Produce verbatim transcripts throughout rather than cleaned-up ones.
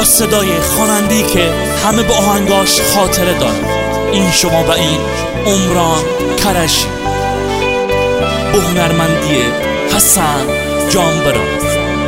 با صدای خواننده‌ای که همه با آهنگاش خاطره دارن. این شما و این عمران کرشی با هنرمندی حسن جانبراز،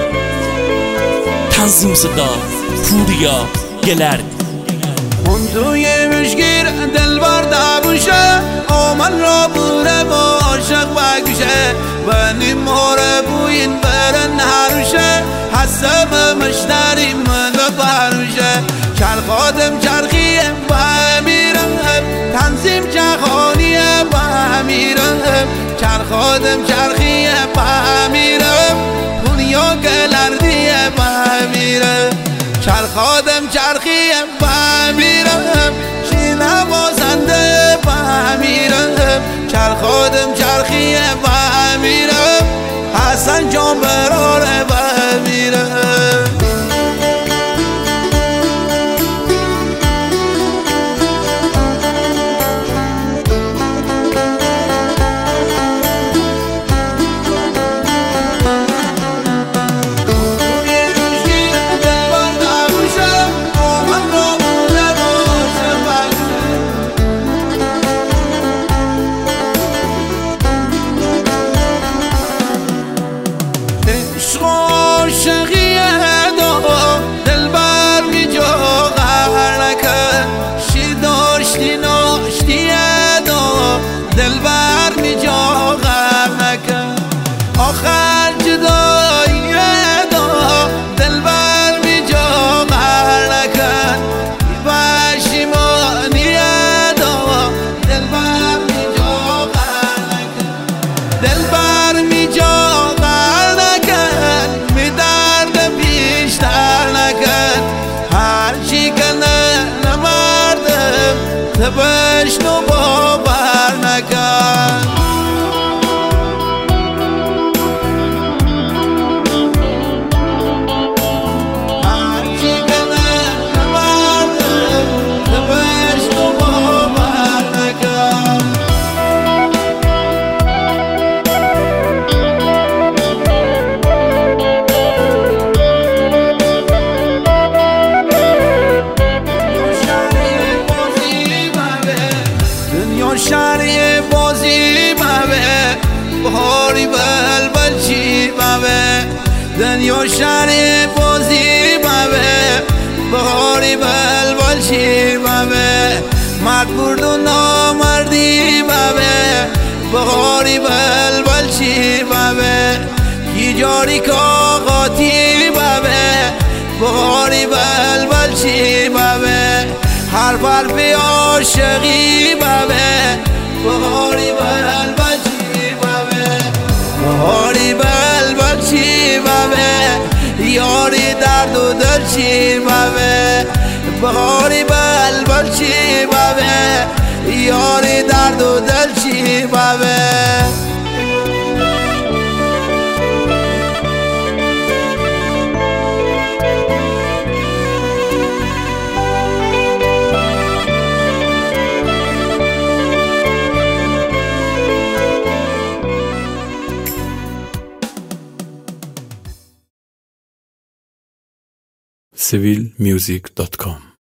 تنظیم صدا پوریا گلردی. اون توی مشگیر دلبر دابوشه آمن را بوره با عاشق بگوشه و نیماره بوین برن هروشه حسب مشتری من ببروشه چر خادم چرخیه با امیرم تنظیم جهانیه با امیرم چر خادم چرخیه با امیرم پوریا گلردیه با امیرم چر خادم چرخیه با امیرم شینه بازنده با امیرم چر خادم چرخیه با امیرم حسن جان براره با امیرم. دلبر می جا غم نکن آخر جداییه دا دلبر می جا غم نکن پشیمانیه دا دلبر می جا غم نکن دلبر می جا غم نکن می درد بیشتر نکن هرچی کنه نمردم تبشنو باور نکن هرچی کنه نمردم تبشنو باور نکن شهری بازی بابه بهاری بلبل چی بابه دنیا شهری بازی بابه بهاری بلبل چی بابه مرد برد و نامردی بابه بهاری بلبل چی بابه کی جاری کاغاتی بابه بهاری بلبل چی بابه هر بر عاشقی بابه بهاری بلبل چی بابه بهاری بلبل چی بابه یاری درد و دل چی بابه بهاری بلبل چی بابه یاری درد و دل چی بابه. سیویل میوزیک دات کام